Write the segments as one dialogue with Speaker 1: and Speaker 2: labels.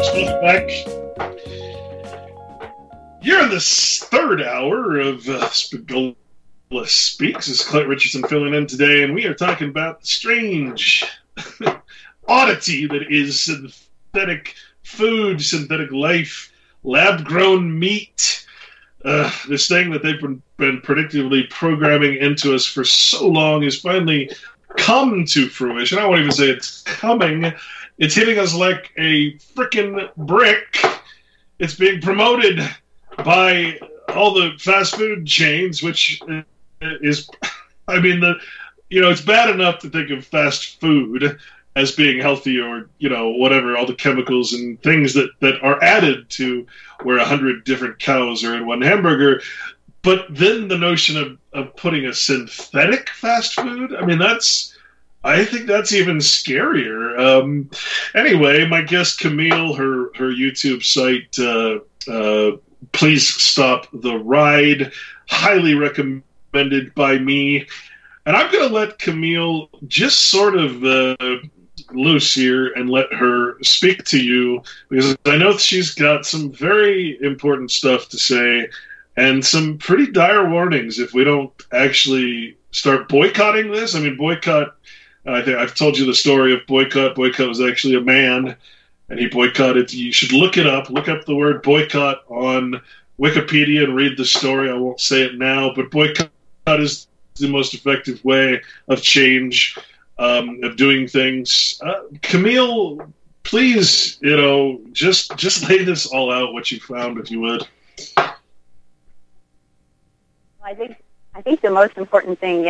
Speaker 1: folks. Welcome back. You're in this third hour of Spagola Speaks. This is Clint Richardson filling in today, and we are talking about the strange oddity that is synthetic food, synthetic life, lab-grown meat. This thing that they've been predictably programming into us for so long has finally come to fruition. I won't even say it's coming. It's hitting us like a frickin' brick. It's being promoted by all the fast food chains, which is, I mean, it's bad enough to think of fast food as being healthy or, whatever, all the chemicals and things that are added to where 100 different cows are in one hamburger. But then the notion of putting a synthetic fast food, I think that's even scarier. Anyway, my guest Camille, her YouTube site, Please Stop the Ride, highly recommended by me. And I'm going to let Camille just sort of loose here and let her speak to you, because I know she's got some very important stuff to say and some pretty dire warnings if we don't actually start boycotting this. I mean, boycott... I think I've told you the story of boycott. Boycott was actually a man, and he boycotted. You should look it up. Look up the word boycott on Wikipedia and read the story. I won't say it now, but boycott is the most effective way of change, of doing things. Camille, please, just lay this all out, what you found, if you would.
Speaker 2: I think the most important thing,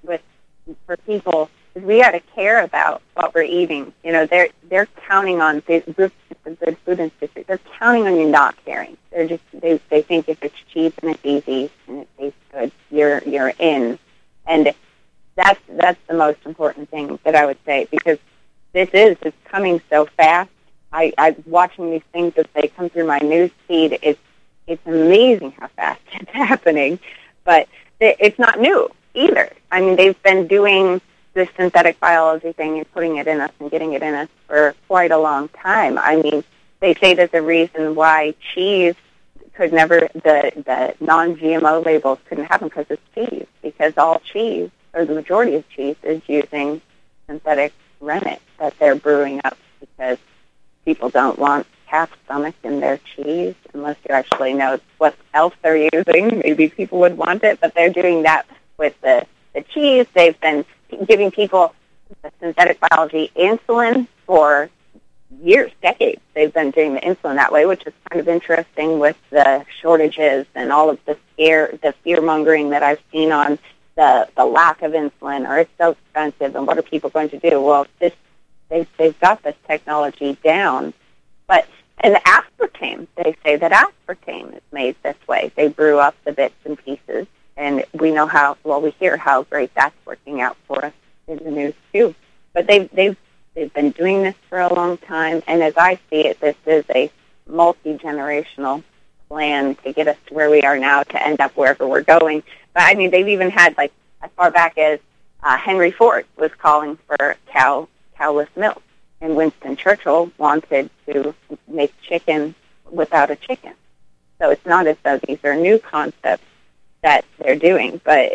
Speaker 2: for people, we got to care about what we're eating. They're counting on the Good Food Institute. They're counting on you not caring. They think if it's cheap and it's easy and it tastes good, you're in. And that's the most important thing that I would say, because it's coming so fast. I'm watching these things as they come through my news feed. It's amazing how fast it's happening, but it's not new either. I mean, they've been doing this synthetic biology thing and putting it in us and getting it in us for quite a long time. I mean, they say that the reason why cheese could never, the non-GMO labels couldn't happen because it's cheese, because all cheese, or the majority of cheese, is using synthetic rennet that they're brewing up, because people don't want calf stomach in their cheese unless you actually know what else they're using. Maybe people would want it, but they're doing that with the cheese. They've been giving people the synthetic biology insulin for years, decades. They've been doing the insulin that way, which is kind of interesting with the shortages and all of the fear-mongering that I've seen on the lack of insulin, or it's so expensive, and what are people going to do? Well, they've got this technology down. And the aspartame, they say that aspartame is made this way. They brew up the bits and pieces. And we know we hear how great that's working out for us in the news too. But they've been doing this for a long time, and as I see it, this is a multi-generational plan to get us to where we are now, to end up wherever we're going. But I mean, they've even had, like, as far back as Henry Ford was calling for cowless milk, and Winston Churchill wanted to make chicken without a chicken. So it's not as though these are new concepts that they're doing, but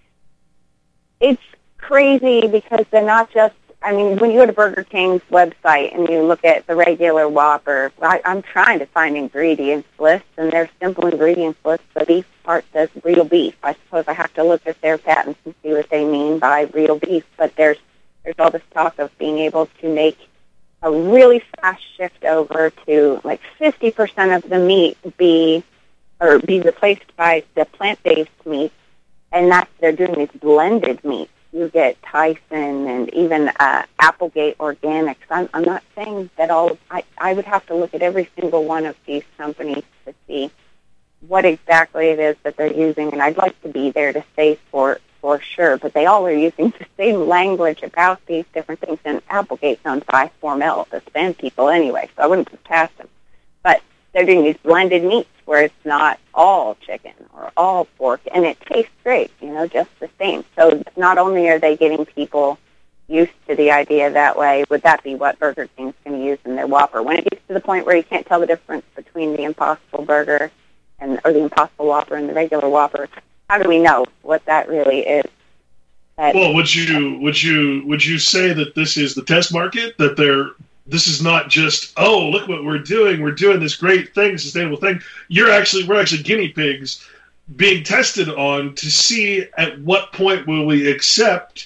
Speaker 2: it's crazy, because they're not just, I mean, when you go to Burger King's website and you look at the regular Whopper, I'm trying to find ingredients lists, and their simple ingredients list, the beef part says real beef. I suppose I have to look at their patents and see what they mean by real beef, but there's all this talk of being able to make a really fast shift over to, like, 50% of the meat be replaced by the plant-based meat, and they're doing these blended meats. You get Tyson and even Applegate Organics. I'm not saying that I would have to look at every single one of these companies to see what exactly it is that they're using, and I'd like to be there to say for sure, but they all are using the same language about these different things, and Applegate's owned by Hormel, the spam people anyway, so I wouldn't put past them. But they're doing these blended meats where it's not all chicken or all pork, and it tastes great, just the same. So not only are they getting people used to the idea that way, would that be what Burger King's going to use in their Whopper? When it gets to the point where you can't tell the difference between the Impossible Burger or the Impossible Whopper and the regular Whopper, how do we know what that really is?
Speaker 1: Well, would you say that this is the test market, that this is not just, oh, look what we're doing this great thing, sustainable thing. We're actually guinea pigs being tested on to see at what point will we accept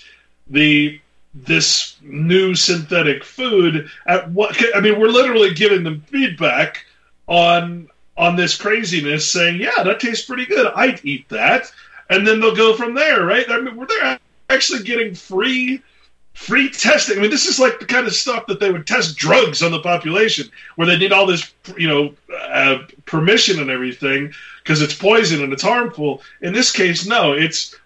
Speaker 1: this new synthetic food. We're literally giving them feedback on this craziness, saying, yeah, that tastes pretty good, I'd eat that, and then they'll go from there, right? I mean, they're actually getting free testing. I mean, this is like the kind of stuff that they would test drugs on the population, where they need all this, permission and everything because it's poison and it's harmful. In this case, no. It's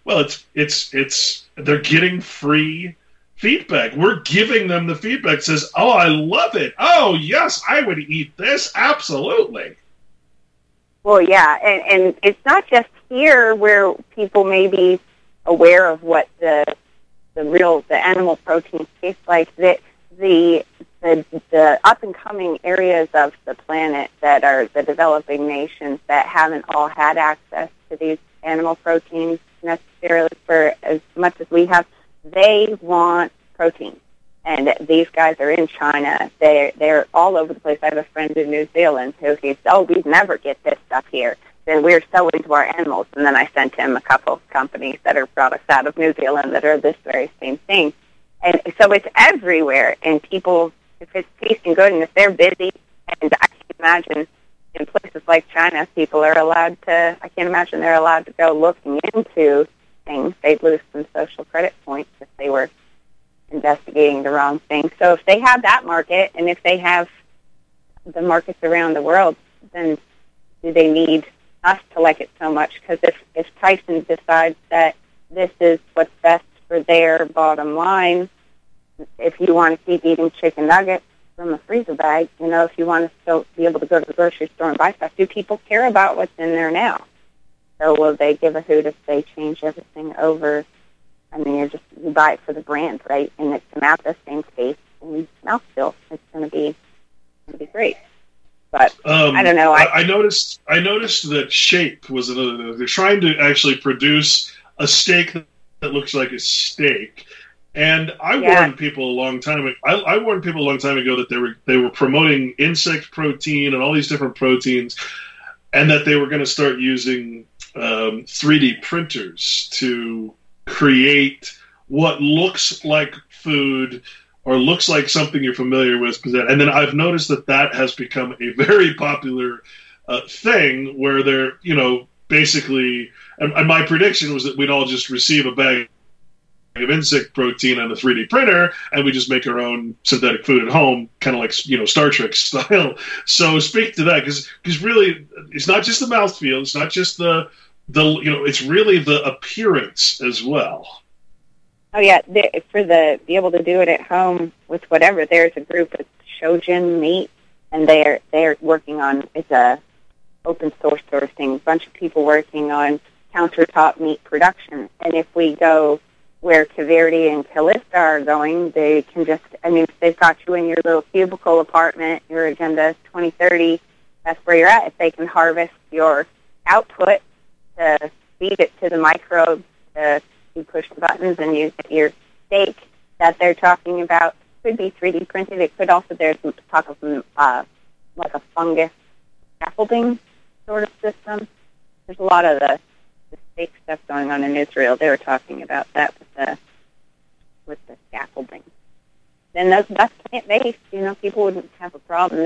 Speaker 1: they're getting free feedback. We're giving them the feedback that says, "Oh, I love it. Oh, yes, I would eat this. Absolutely."
Speaker 2: Well, yeah, and it's not just here where people may be aware of what the animal protein tastes like. The up and coming areas of the planet that are the developing nations that haven't all had access to these animal proteins necessarily for as much as we have, they want protein. And these guys are in China. They're all over the place. I have a friend in New Zealand who he said, "Oh, we'd never get this stuff here. Then we're so into our animals." And then I sent him a couple of companies that are products out of New Zealand that are this very same thing. And so it's everywhere. And people, if it's tasting good and if they're busy, and I can imagine in places like China, people are allowed to, I can't imagine they're allowed to go looking into things. They'd lose some social credit points if they were investigating the wrong thing. So if they have that market, and if they have the markets around the world, then do they need us to like it so much? Because if Tyson decides that this is what's best for their bottom line, if you want to keep eating chicken nuggets from a freezer bag, if you want to still be able to go to the grocery store and buy stuff, do people care about what's in there now? So will they give a hoot if they change everything over? I mean, you buy it for the brand, right? And it's going to have the same taste and mouthfeel. It's going to be great. But I don't know.
Speaker 1: I noticed that Shape was another. They're trying to actually produce a steak that looks like a steak. And I warned people a long time ago. I warned people a long time ago that they were promoting insect protein and all these different proteins, and that they were going to start using 3D printers to create what looks like food or looks like something you're familiar with. And then I've noticed that has become a very popular thing where they're, basically, and my prediction was that we'd all just receive a bag of insect protein on a 3D printer, and we just make our own synthetic food at home, kind of like, Star Trek style. So speak to that, because really, it's not just the mouthfeel, it's not just the it's really the appearance as well.
Speaker 2: Oh yeah, be able to do it at home with whatever. There's a group of Shojin Meat, and they're working on, it's a open source sort of thing. A bunch of people working on countertop meat production. And if we go where Kaverdi and Calista are going, they can just, if they've got you in your little cubicle apartment, your Agenda 2030, that's where you're at. If they can harvest your output to feed it to the microbes, you push the buttons and you get your steak that they're talking about. Could be 3D printed. It could also, there's some talk of like a fungus scaffolding sort of system. There's a lot of the steak stuff going on in Israel. They were talking about that with the scaffolding. Then that's plant-based. People wouldn't have a problem.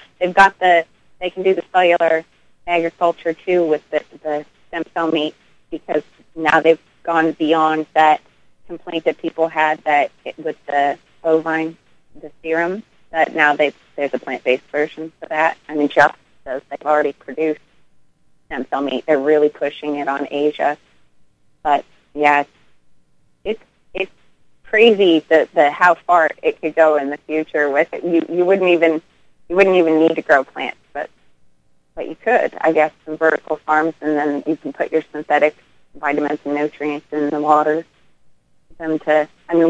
Speaker 2: They can do the cellular agriculture too with the stem cell meat, because now they've gone beyond that complaint that people had with the bovine, the serum, that now there's a plant-based version for that. Just those, they've already produced stem cell meat. They're really pushing it on Asia. But yeah, it's crazy the how far it could go in the future with it. You wouldn't even need to grow plants, but you could, I guess, some vertical farms, and then you can put your synthetic vitamins and nutrients in the water for them to,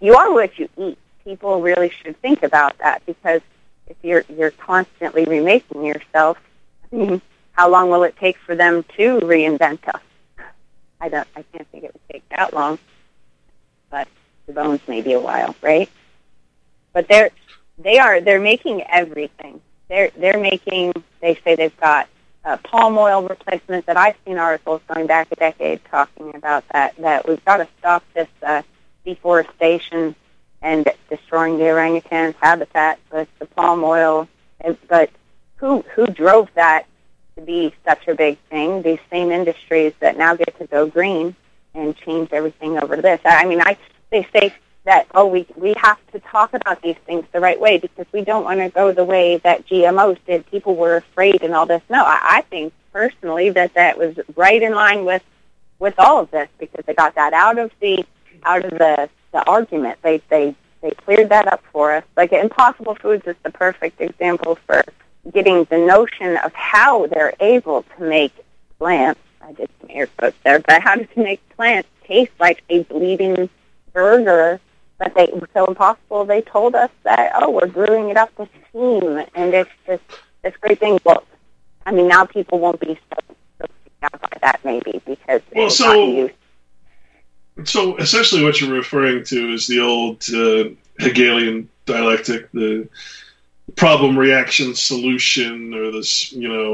Speaker 2: you are what you eat. People really should think about that, because if you're constantly remaking yourself, I mean, how long will it take for them to reinvent us? I can't think it would take that long, but the bones maybe a while, right? But they're making everything. They're making. They say they've got palm oil replacement. That I've seen articles going back a decade talking about that we've got to stop this deforestation and destroying the orangutan's habitat with the palm oil. But who drove that to be such a big thing? These same industries that now get to go green and change everything over to this. I mean, they say that, we have to talk about these things the right way because we don't want to go the way that GMOs did. People were afraid and all this. No, I think personally that was right in line with all of this, because they got that out of the argument. They cleared that up for us. Like Impossible Foods is the perfect example for getting the notion of how they're able to make plants. I did some air quotes there, but how to make plants taste like a bleeding burger. But they were so impossible. They told us that, we're brewing it up with steam, and it's just this great thing. Well, I mean, now people won't be so freaked out by that, maybe, because it's not used.
Speaker 1: So essentially what you're referring to is the old Hegelian dialectic, the problem, reaction, solution, or this,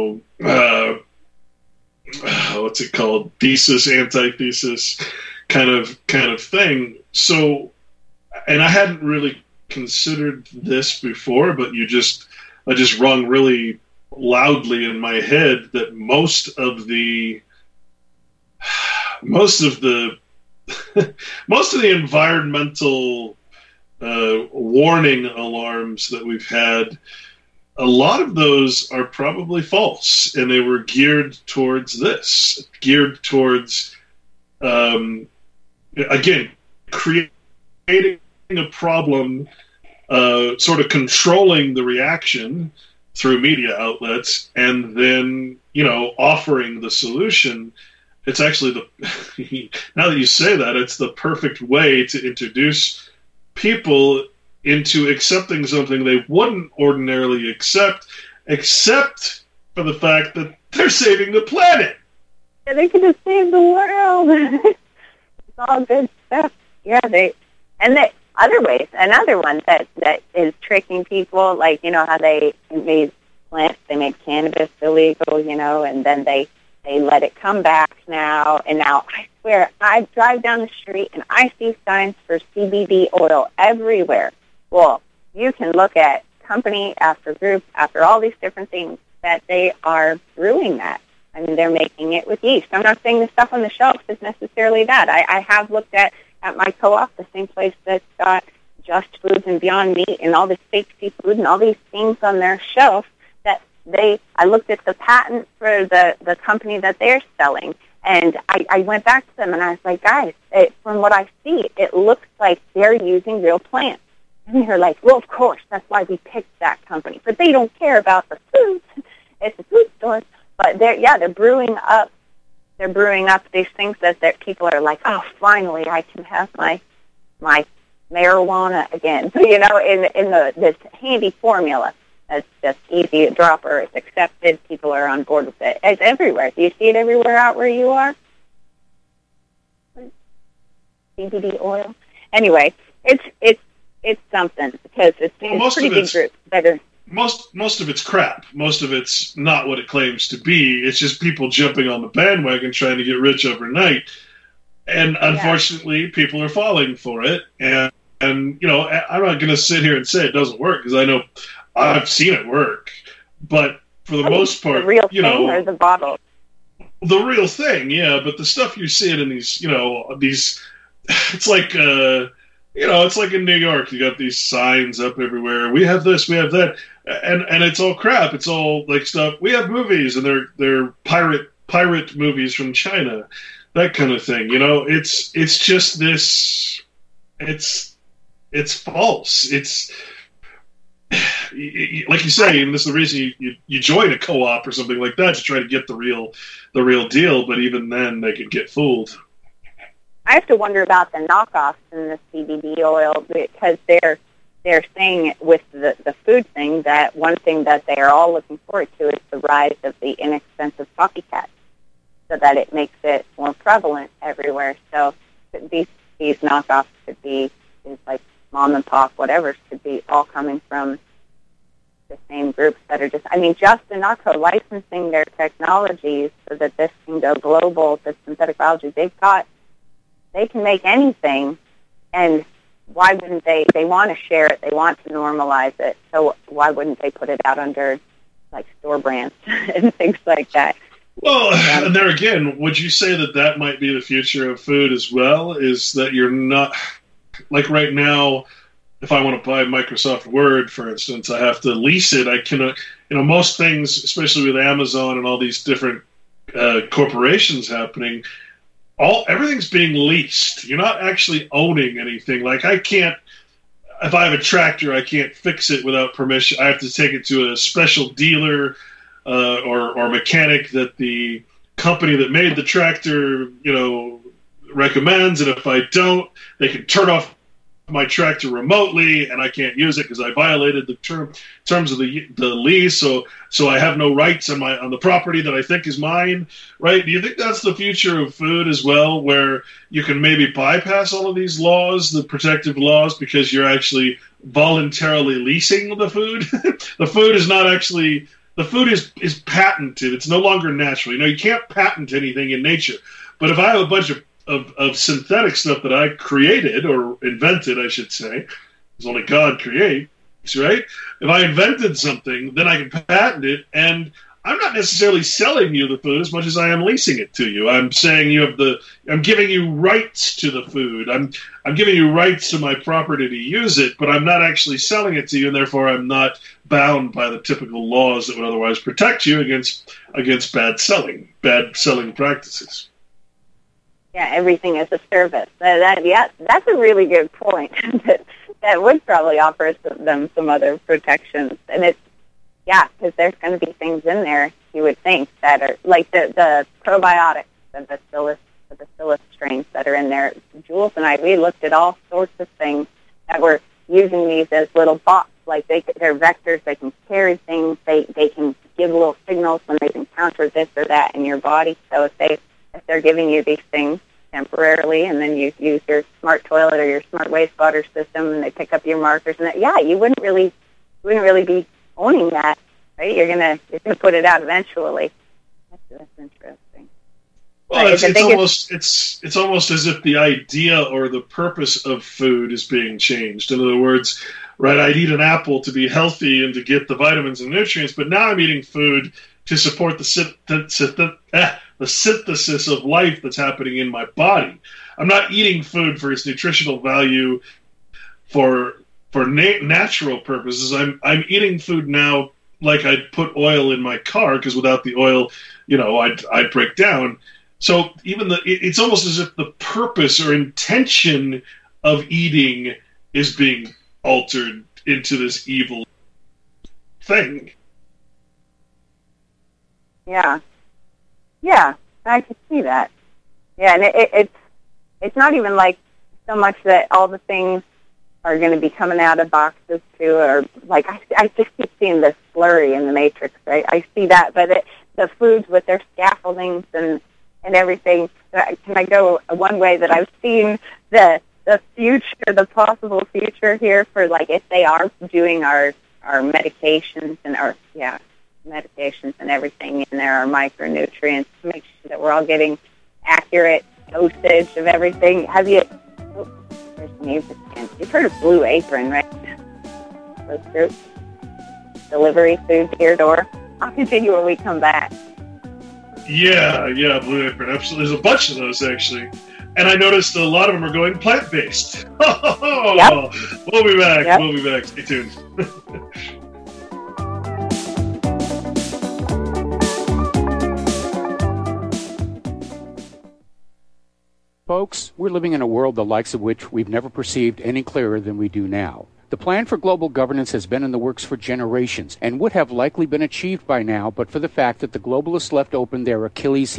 Speaker 1: what's it called? Thesis, antithesis kind of thing. So, and I hadn't really considered this before, but I just rung really loudly in my head that most of the environmental warning alarms that we've had, a lot of those are probably false, and they were geared towards again, creating a problem, sort of controlling the reaction through media outlets, and then, offering the solution. It's actually now that you say that, it's the perfect way to introduce people into accepting something they wouldn't ordinarily accept, except for the fact that they're saving the planet.
Speaker 2: Yeah, they could have saved the world. It's all good stuff. Yeah, other ways. Another one that is tricking people, like, how they made plants, they made cannabis illegal, and then they let it come back now. And now, I swear, I drive down the street and I see signs for CBD oil everywhere. Well, you can look at company after group, after all these different things, that they are brewing that. I mean, they're making it with yeast. I'm not saying the stuff on the shelf is necessarily that. I have looked at my co-op, the same place that's got Just Foods and Beyond Meat and all this fake seafood and all these things on their shelf, that I looked at the patent for the company that they're selling, and I went back to them and I was like, guys, from what I see, it looks like they're using real plants. And they're like, well, of course, that's why we picked that company. But they don't care about the food. It's a food store. But they're brewing up these things that people are like, oh, finally I can have my marijuana again. In this handy formula. It's just easy to drop, or it's accepted. People are on board with it. It's everywhere. Do you see it everywhere out where you are? CBD oil. Anyway, it's something, because it's a pretty big group. Better.
Speaker 1: Most of it's crap. Most of it's not what it claims to be. It's just people jumping on the bandwagon trying to get rich overnight. And unfortunately, people are falling for it. And I'm not going to sit here and say it doesn't work, because I know I've seen it work. But for the most part,
Speaker 2: the real thing or the bottle?
Speaker 1: The real thing, yeah. But the stuff you're seeing in these, it's like, it's like in New York, you got these signs up everywhere. We have this, we have that. And it's all crap. It's all like stuff. We have movies, and they're pirate movies from China, that kind of thing. It's just this. It's false. It's like you say, and this is the reason you join a co-op or something like that, to try to get the real deal. But even then, they could get fooled.
Speaker 2: I have to wonder about the knockoffs in the CBD oil, because they're saying with the food thing that one thing that they are all looking forward to is the rise of the inexpensive copycats, so that it makes it more prevalent everywhere. So these knockoffs could be things like mom and pop, whatever, could be all coming from the same groups that are just, I mean, just Enoco licensing their technologies so that this can go global, the synthetic biology they can make anything, and why wouldn't they want to share it, they want to normalize it, so why wouldn't they put it out under, like, store brands and things like that?
Speaker 1: Well, and there again, would you say that might be the future of food as well, is that you're not, like right now, if I want to buy Microsoft Word, for instance, I have to lease it. I can, most things, especially with Amazon and all these different corporations happening, everything's being leased. You're not actually owning anything. Like, I can't, if I have a tractor, I can't fix it without permission. I have to take it to a special dealer or mechanic that the company that made the tractor, recommends. And if I don't, they can turn off my tractor remotely, and I can't use it because I violated the terms of the lease. So I have no rights on the property that I think is mine. Right? Do you think that's the future of food as well, where you can maybe bypass all of these laws, the protective laws, because you're actually voluntarily leasing the food? The food is not actually. The food is patented. It's no longer natural. You can't patent anything in nature. But if I have a bunch of synthetic stuff that I created, or invented, I should say, because only God creates, right? If I invented something, then I can patent it, and I'm not necessarily selling you the food as much as I am leasing it to you. I'm saying I'm giving you rights to the food. I'm giving you rights to my property to use it, but I'm not actually selling it to you, and therefore I'm not bound by the typical laws that would otherwise protect you against bad selling practices.
Speaker 2: Yeah, everything is a service. That's a really good point. that would probably offer them some other protections, and it's. Yeah, because there's going to be things in there, you would think, that are like the probiotics, the bacillus strains that are in there. Jules and I, we looked at all sorts of things that were using these as little bots. Like they're vectors, they can carry things, they can give little signals when they encounter this or that in your body. So if they're giving you these things temporarily, and then you use your smart toilet or your smart wastewater system, and they pick up your markers, and you wouldn't really be owning that, right? You're gonna put it out eventually. That's interesting.
Speaker 1: Well, it's almost as if the idea or the purpose of food is being changed. In other words, right? I'd eat an apple to be healthy and to get the vitamins and nutrients, but now I'm eating food to support the synthesis of life that's happening in my body. I'm not eating food for its nutritional value for natural purposes. I'm eating food now like I'd put oil in my car, because without the oil, I'd break down. So it's almost as if the purpose or intention of eating is being altered into this evil thing.
Speaker 2: Yeah, I could see that. Yeah, and it's not even like so much that all the things are going to be coming out of boxes too, or like I just keep seeing the slurry in the Matrix, right? I see that, but the foods with their scaffoldings and everything. Can I go one way that I've seen the future, the possible future here for, like, if they are doing our medications and medications and everything in there, our micronutrients, to make sure that we're all getting accurate dosage of everything. Have you? You've heard of Blue Apron, right? Those groups. Delivery food to your door. I'll continue when we come back.
Speaker 1: Yeah, Blue Apron, absolutely. There's a bunch of those, actually. And I noticed a lot of them are going plant-based. Yep. We'll be back. Yep. We'll be back. Stay tuned.
Speaker 3: Folks, we're living in a world the likes of which we've never perceived any clearer than we do now. The plan for global governance has been in the works for generations and would have likely been achieved by now but for the fact that the globalists left open their Achilles heel.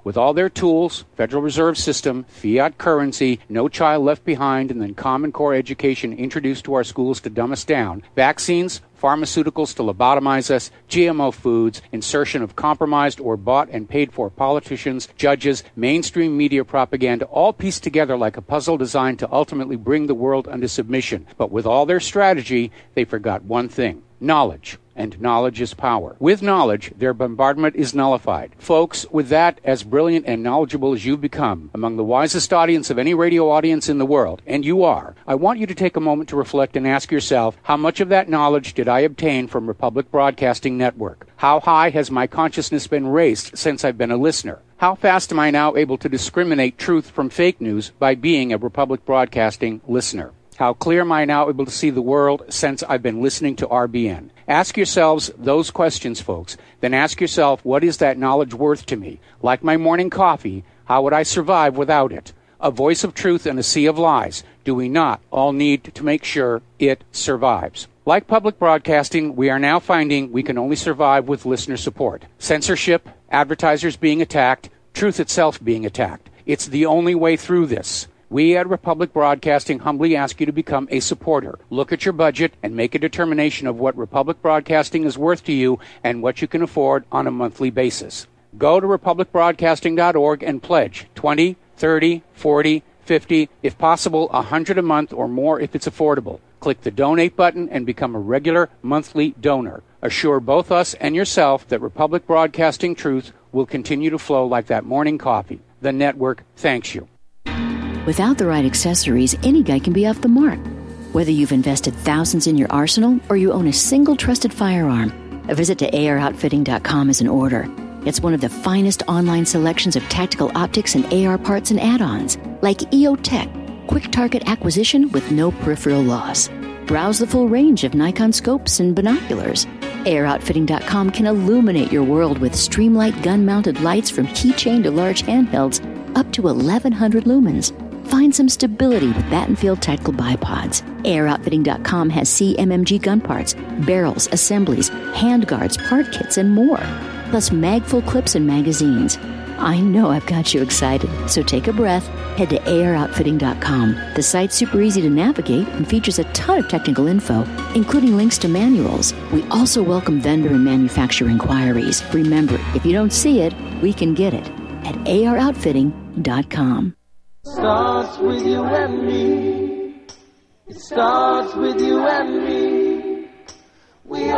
Speaker 3: With all their tools, Federal Reserve System, fiat currency, no child left behind, and then Common Core education introduced to our schools to dumb us down, vaccines, pharmaceuticals to lobotomize us, GMO foods, insertion of compromised or bought and paid for politicians, judges, mainstream media propaganda, all pieced together like a puzzle designed to ultimately bring the world under submission. But with all their strategy, they forgot one thing: knowledge. And knowledge is power. With knowledge, their bombardment is nullified. Folks, with that, as brilliant and knowledgeable as you've become, among the wisest audience of any radio audience in the world, and you are, I want you to take a moment to reflect and ask yourself, how much of that knowledge did I obtain from Republic Broadcasting Network? How high has my consciousness been raised since I've been a listener? How fast am I now able to discriminate truth from fake news by being a Republic Broadcasting listener? How clear am I now able to see the world since I've been listening to RBN? Ask yourselves those questions, folks. Then ask yourself, what is that knowledge worth to me? Like my morning coffee, how would I survive without it? A voice of truth in a sea of lies. Do we not all need to make sure it survives? Like public broadcasting, we are now finding we can only survive with listener support. Censorship, advertisers being attacked, truth itself being attacked. It's the only way through this. We at Republic Broadcasting humbly ask you to become a supporter. Look at your budget and make a determination of what Republic Broadcasting is worth to you and what you can afford on a monthly basis. Go to republicbroadcasting.org and pledge $20, $30, $40, $50, if possible, $100 a month or more if it's affordable. Click the donate button and become a regular monthly donor. Assure both us and yourself that Republic Broadcasting truth will continue to flow like that morning coffee. The network thanks you.
Speaker 4: Without the right accessories, any guy can be off the mark. Whether you've invested thousands in your arsenal or you own a single trusted firearm, a visit to AROutfitting.com is in order. It's one of the finest online selections of tactical optics and AR parts and add-ons, like EOTech, quick target acquisition with no peripheral loss. Browse the full range of Nikon scopes and binoculars. AROutfitting.com can illuminate your world with Streamlight gun-mounted lights from keychain to large handhelds up to 1,100 lumens. Find some stability with Battenfield Tactical Bipods. AROutfitting.com has CMMG gun parts, barrels, assemblies, handguards, part kits, and more. Plus magful clips and magazines. I know I've got you excited, so take a breath. Head to AROutfitting.com. The site's super easy to navigate and features a ton of technical info, including links to manuals. We also welcome vendor and manufacturer inquiries. Remember, if you don't see it, we can get it at AROutfitting.com.
Speaker 5: Starts with you and me. It starts with you and me. We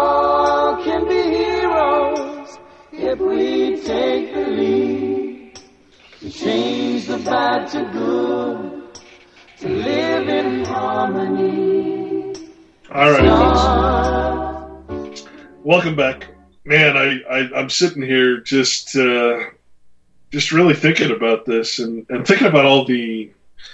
Speaker 5: all can be heroes if we take the lead. To change the bad to good, to live in harmony.
Speaker 1: All right, folks. Welcome back. Man, I'm sitting here just really thinking about this and thinking about all the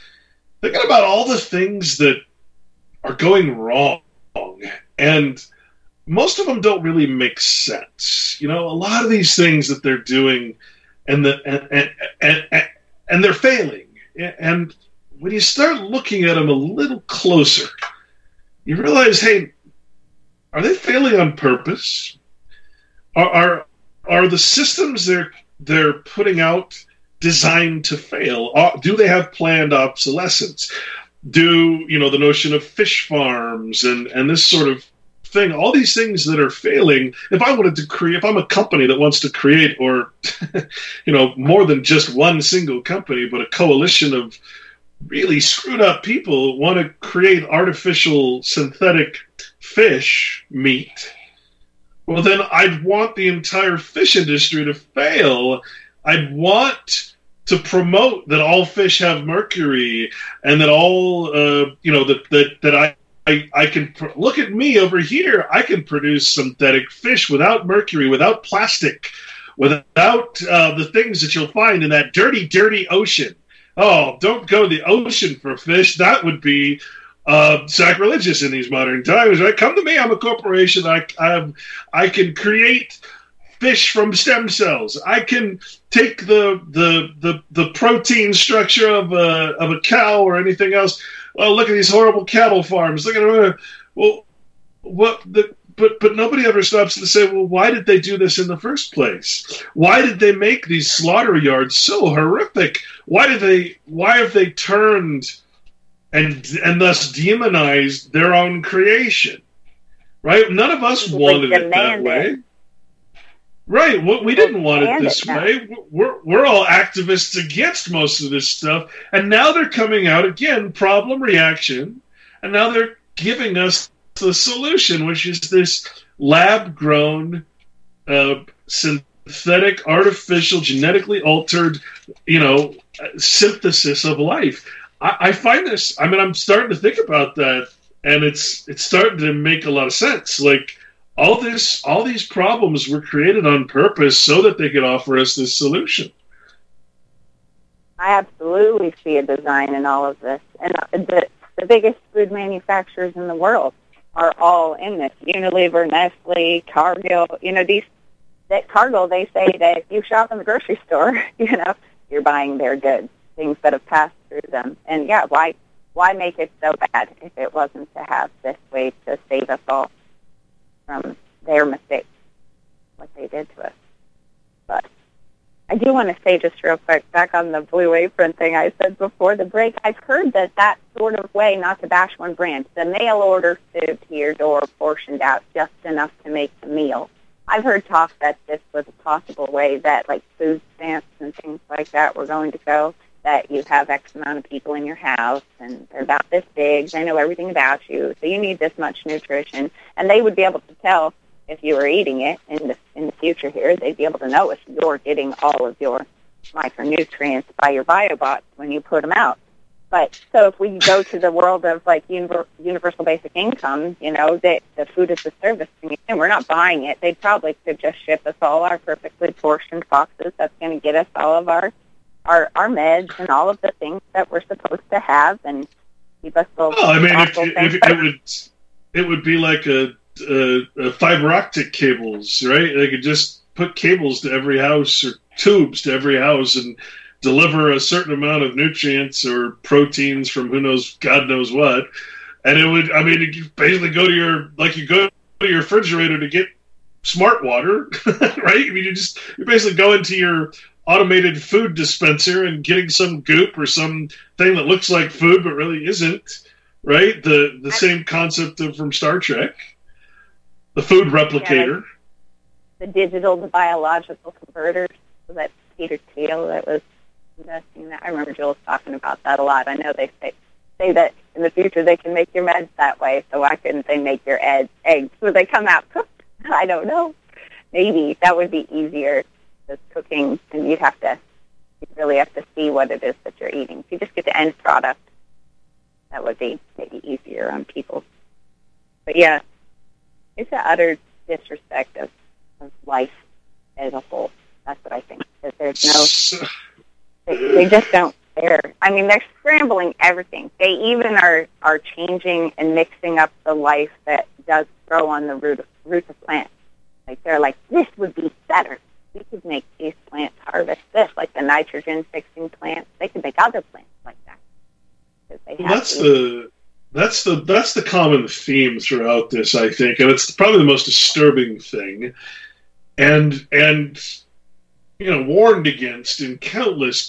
Speaker 1: things that are going wrong, and most of them don't really make sense. You know, a lot of these things that they're doing, and they're failing. And when you start looking at them a little closer, you realize, hey, are they failing on purpose? Are the systems they're putting out designed to fail? Do they have planned obsolescence? Do, the notion of fish farms and this sort of thing, all these things that are failing, if I'm a company that wants to create, or, more than just one single company, but a coalition of really screwed up people want to create artificial synthetic fish meat, well, then I'd want the entire fish industry to fail. I'd want to promote that all fish have mercury, and that all, that I can look at me over here. I can produce synthetic fish without mercury, without plastic, without the things that you'll find in that dirty, dirty ocean. Oh, don't go to the ocean for fish. That would be sacrilegious in these modern times, right? Come to me. I'm a corporation. I can create fish from stem cells. I can take the protein structure of a cow or anything else. Well, look at these horrible cattle farms. Look at them. Well, but nobody ever stops to say, well, why did they do this in the first place? Why did they make these slaughter yards so horrific? Why have they turned and thus demonized their own creation? Right? None of us wanted it that way. Right. We didn't want it this way. We're all activists against most of this stuff. And now they're coming out again, problem reaction. And now they're giving us the solution, which is this lab-grown, synthetic, artificial, genetically altered, synthesis of life. I find this. I mean, I'm starting to think about that, and it's starting to make a lot of sense. Like all these problems were created on purpose so that they could offer us this solution.
Speaker 2: I absolutely see a design in all of this, and the biggest food manufacturers in the world are all in this. Unilever, Nestle, Cargill. Cargill, they say that if you shop in the grocery store, you're buying their goods, things that have passed through them. And yeah, why make it so bad if it wasn't to have this way to save us all from their mistakes, what they did to us? But I do want to say just real quick, back on the Blue Apron thing I said before the break, I've heard that sort of way, not to bash one brand, the mail order food to your door portioned out just enough to make the meal. I've heard talk that this was a possible way that like food stamps and things like that were going to go, that you have X amount of people in your house and they're about this big, they know everything about you, so you need this much nutrition, and they would be able to tell if you were eating it in the future here. They'd be able to know if you're getting all of your micronutrients by your BioBots when you put them out. But so if we go to the world of like universal basic income, that the food is a service, and we're not buying it, they probably could just ship us all our perfectly portioned boxes. That's going to get us all of our meds and all of the things that we're supposed to have and keep us full.
Speaker 1: Well, I mean, it would be like a fiber optic cables, right? They could just put cables to every house or tubes to every house and deliver a certain amount of nutrients or proteins from God knows what. And you basically go to your refrigerator to get smart water, right? I mean, you basically go into your automated food dispenser and getting some goop or some thing that looks like food but really isn't, right? The same concept from Star Trek. The food replicator.
Speaker 2: Yeah, the digital to biological converters. So that's Peter Thiel that was investing in that. I remember Jules talking about that a lot. I know they say that in the future they can make your meds that way, so why couldn't they make your eggs so they come out cooked? I don't know. Maybe that would be easier with cooking, and you really have to see what it is that you're eating. If you just get the end product, that would be maybe easier on people. But yeah, it's an utter disrespect of life as a whole. That's what I think. That there's they just don't care. I mean, they're scrambling everything. They even are changing and mixing up the life that does grow on the roots of plants. Like they're like, this would be better. We could make these plants harvest this, like the nitrogen-fixing plants. They could make other plants like that.
Speaker 1: That's the common theme throughout this, I think, and it's probably the most disturbing thing, and warned against in countless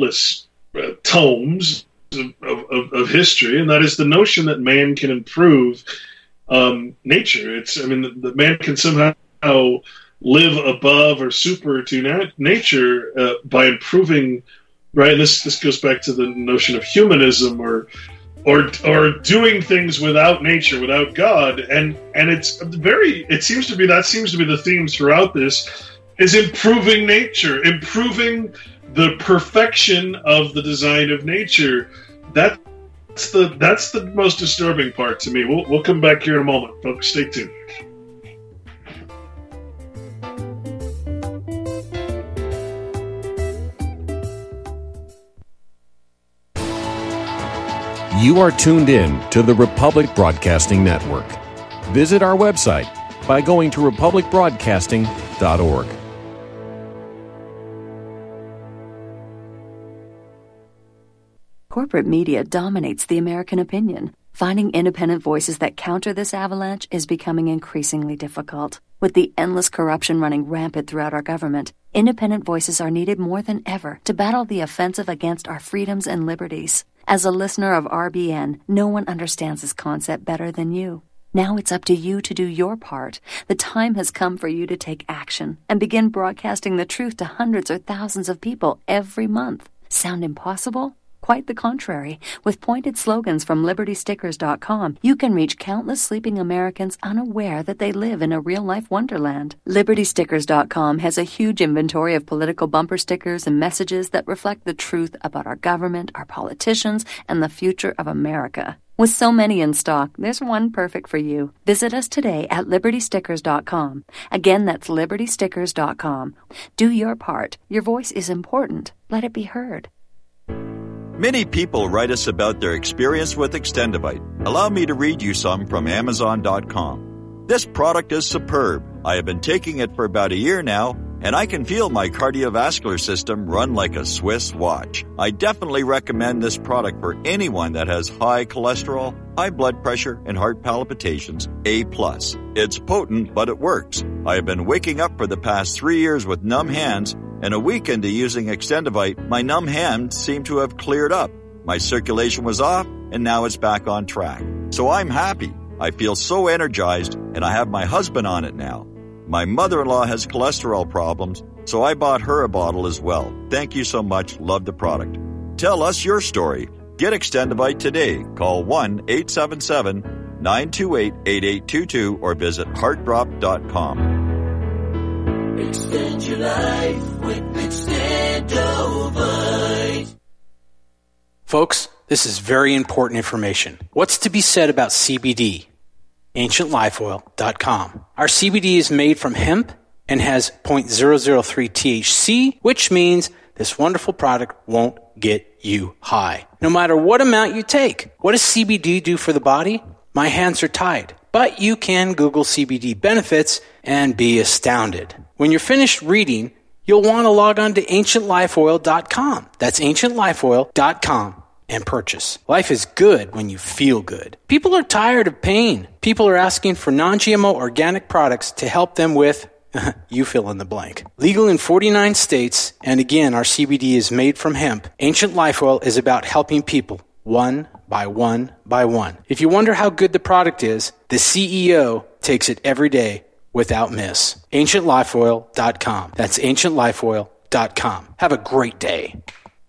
Speaker 1: tomes of history, and that is the notion that man can improve nature. That man can somehow live above or super to nature by improving. Right, and this goes back to the notion of humanism or doing things without nature, without God, and it seems to be the theme throughout this, is improving nature, improving the perfection of the design of nature. That's the most disturbing part to me. We'll come back here in a moment, folks. Stay tuned.
Speaker 6: You are tuned in to the Republic Broadcasting Network. Visit our website by going to republicbroadcasting.org.
Speaker 7: Corporate media dominates the American opinion.
Speaker 4: Finding independent voices that counter this avalanche is becoming increasingly difficult. With the endless corruption running rampant throughout our government, independent voices are needed more than ever to battle the offensive against our freedoms and liberties. As a listener of RBN, no one understands this concept better than you. Now it's up to you to do your part. The time has come for you to take action and begin broadcasting the truth to hundreds or thousands of people every month. Sound impossible? Quite the contrary. With pointed slogans from LibertyStickers.com, you can reach countless sleeping Americans unaware that they live in a real-life wonderland. LibertyStickers.com has a huge inventory of political bumper stickers and messages that reflect the truth about our government, our politicians, and the future of America. With so many in stock, there's one perfect for you. Visit us today at LibertyStickers.com. Again, that's LibertyStickers.com. Do your part. Your voice is important. Let it be heard.
Speaker 7: Many people write us about their experience with Extendivite. Allow me to read you some from Amazon.com. This product is superb. I have been taking it for about a year now, and I can feel my cardiovascular system run like a Swiss watch. I definitely recommend this product for anyone that has high cholesterol, high blood pressure, and heart palpitations, A+. It's potent, but it works. I have been waking up for the past 3 years with numb hands, and a week into using Extendivite, my numb hands seem to have cleared up. My circulation was off, and now it's back on track. So I'm happy. I feel so energized, and I have my husband on it now. My mother-in-law has cholesterol problems, so I bought her a bottle as well. Thank you so much. Love the product. Tell us your story. Get Extendivite today. Call 1-877-928-8822 or visit heartdrop.com.
Speaker 5: Extend your life with Extendovite.
Speaker 3: Folks, this is very important information. What's to be said about CBD? AncientLifeOil.com. Our CBD is made from hemp and has 0.003 THC, which means this wonderful product won't get you high, no matter what amount you take. What does CBD do for the body? My hands are tied. But you can Google CBD benefits and be astounded. When you're finished reading, you'll want to log on to AncientLifeOil.com. That's AncientLifeOil.com and purchase. Life is good when you feel good. People are tired of pain. People are asking for non-GMO organic products to help them with, you fill in the blank. Legal in 49 states, and again, our CBD is made from hemp. Ancient Life Oil is about helping people one by one by one. If you wonder how good the product is, the CEO takes it every day without miss. AncientLifeOil.com. That's AncientLifeOil.com. Have a great day.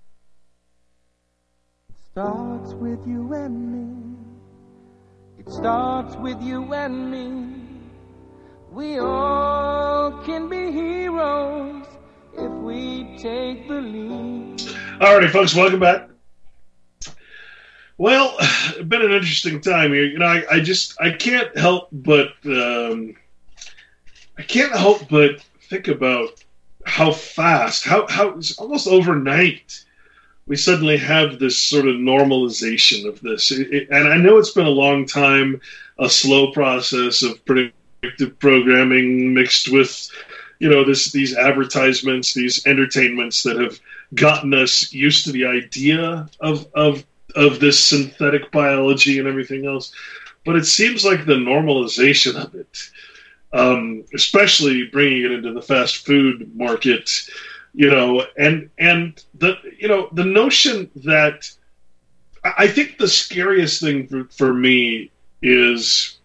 Speaker 5: Starts with you and me. It starts with you and me. We all can be heroes if we take the lead.
Speaker 1: Alrighty, folks, welcome back. Well, it's been an interesting time here. You know, I can't help but think about how fast, how it's almost overnight we suddenly have this sort of normalization of this. And I know it's been a long time, a slow process of predictive programming mixed with, you know, these advertisements, these entertainments that have gotten us used to the idea of this synthetic biology and everything else. But it seems like the normalization of it, especially bringing it into the fast food market, you know, and the notion that I think the scariest thing for me is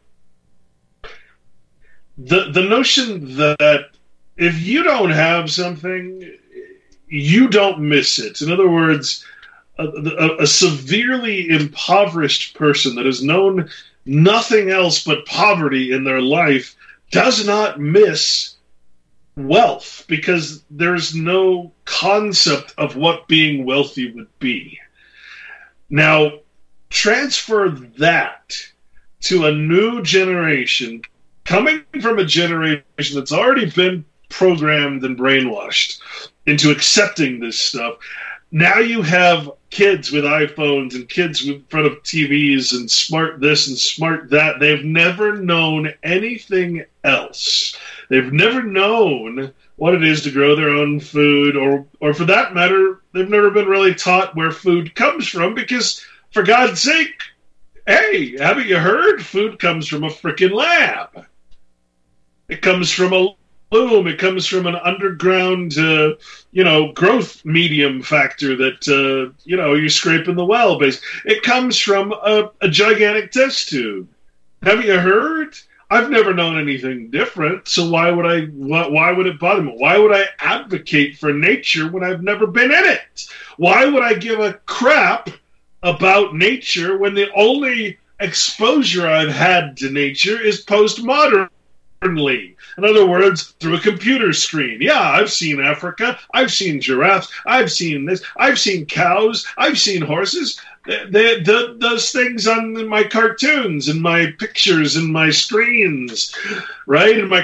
Speaker 1: the notion that if you don't have something, you don't miss it. In other words, a severely impoverished person that has known nothing else but poverty in their life does not miss wealth because there's no concept of what being wealthy would be. Now, transfer that to a new generation, coming from a generation that's already been programmed and brainwashed into accepting this stuff. Now you have kids with iPhones and kids in front of TVs and smart this and smart that. They've never known anything else. They've never known what it is to grow their own food, or for that matter, they've never been really taught where food comes from because, for God's sake, Hey, haven't you heard? Food comes from a frickin' lab. It comes from a loom. It comes from an underground, growth medium factor that, you're scraping the well base. It comes from a gigantic test tube. Haven't you heard? I've never known anything different, so why would it bother me? Why would I advocate for nature when I've never been in it? Why would I give a crap about nature when the only exposure I've had to nature is postmodernly? In other words, through a computer screen. Yeah, I've seen Africa. I've seen giraffes. I've seen this. I've seen cows. I've seen horses. Those things on my cartoons and my pictures and my screens, right? And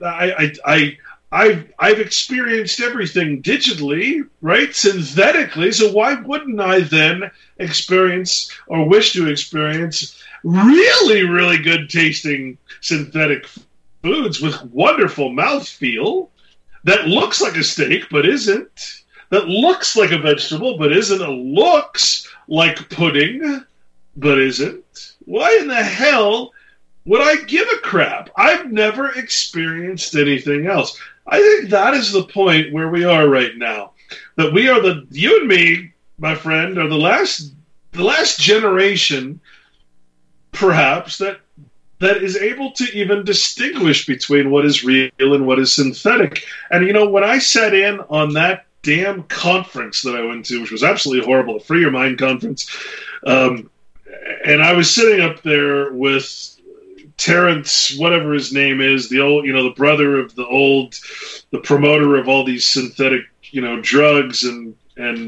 Speaker 1: I've experienced everything digitally, right? Synthetically. So why wouldn't I then experience or wish to experience really, really good tasting synthetic foods with wonderful mouthfeel that looks like a steak but isn't, that looks like a vegetable but isn't, it looks like pudding but isn't? Why in the hell would I give a crap? I've never experienced anything else. I think that is the point where we are right now. That we are you and me, my friend, are the last generation, perhaps, that is able to even distinguish between what is real and what is synthetic. And, when I sat in on that damn conference that I went to, which was absolutely horrible, a Free Your Mind conference, and I was sitting up there with Terrence, whatever his name is, the old, the brother of the promoter of all these synthetic, drugs and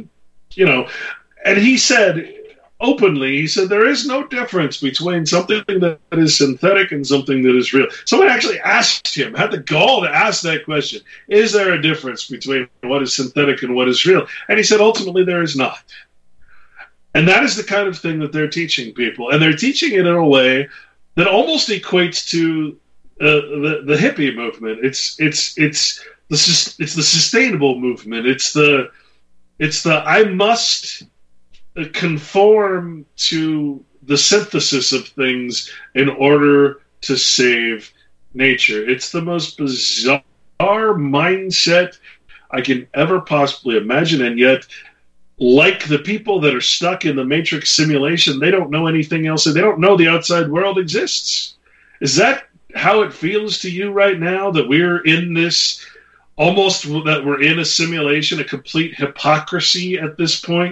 Speaker 1: he said, openly, he said, there is no difference between something that is synthetic and something that is real. Someone actually asked him, had the gall to ask that question, is there a difference between what is synthetic and what is real? And he said, ultimately, there is not. And that is the kind of thing that they're teaching people. And they're teaching it in a way that almost equates to the hippie movement. It's the sustainable movement. It's the I must conform to the synthesis of things in order to save nature. It's the most bizarre mindset I can ever possibly imagine, and yet, like the people that are stuck in the Matrix simulation, they don't know anything else, and they don't know the outside world exists. Is that how it feels to you right now, that we're in this, almost that we're in a simulation, a complete hypocrisy at this point?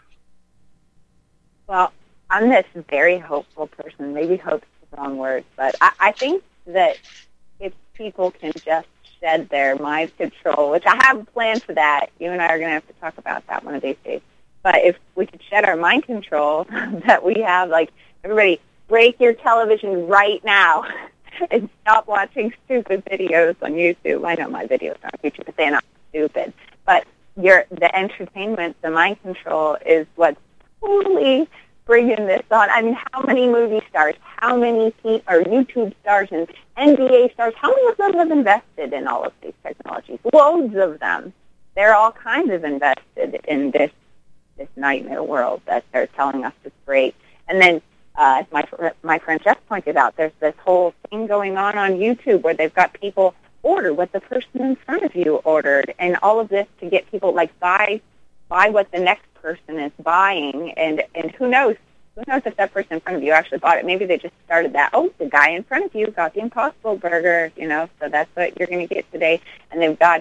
Speaker 2: Well, I'm this very hopeful person. Maybe hope's the wrong word, but I think that if people can just shed their mind control, which I have a plan for that, you and I are going to have to talk about that one of these days. But if we could shed our mind control that we have, like, everybody, break your television right now and stop watching stupid videos on YouTube. I know my videos on YouTube, but they're not stupid. But the entertainment, the mind control is what's totally bringing this on. I mean, how many movie stars, how many YouTube stars and NBA stars, how many of them have invested in all of these technologies? Loads of them. They're all kinds of invested in this nightmare world that they're telling us is great. And then, as my friend Jeff pointed out, there's this whole thing going on YouTube where they've got people order what the person in front of you ordered, and all of this to get people, like, buy what the next person is buying, and who knows if that person in front of you actually bought it. Maybe they just started that. Oh, the guy in front of you got the Impossible Burger, so that's what you're going to get today. And they've got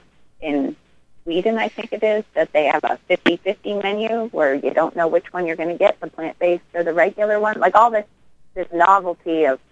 Speaker 2: in Sweden, I think it is, that they have a 50-50 menu where you don't know which one you're going to get, the plant-based or the regular one. Like, all this novelty of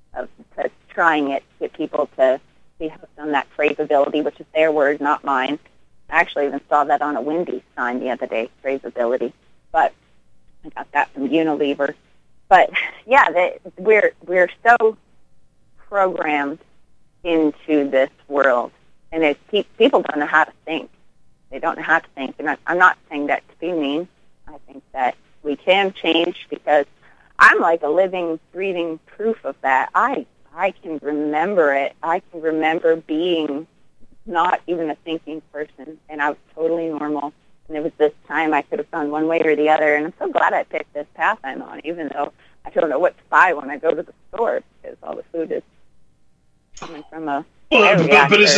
Speaker 2: trying it to get people to be hooked on that craveability, which is their word, not mine. I actually even saw that on a Wendy's sign the other day, craveability. But I got that from Unilever. But, yeah, we're so programmed into this world. And people don't know how to think. They don't know how to think. And I'm not saying that to be mean. I think that we can change, because I'm like a living, breathing proof of that. I can remember it. I can remember being not even a thinking person, and I was totally normal. And there was this time I could have gone one way or the other, and I'm so glad I picked this path I'm on, even though I don't know what to buy when I go to the store because all the food is coming from a bioreactor.
Speaker 1: But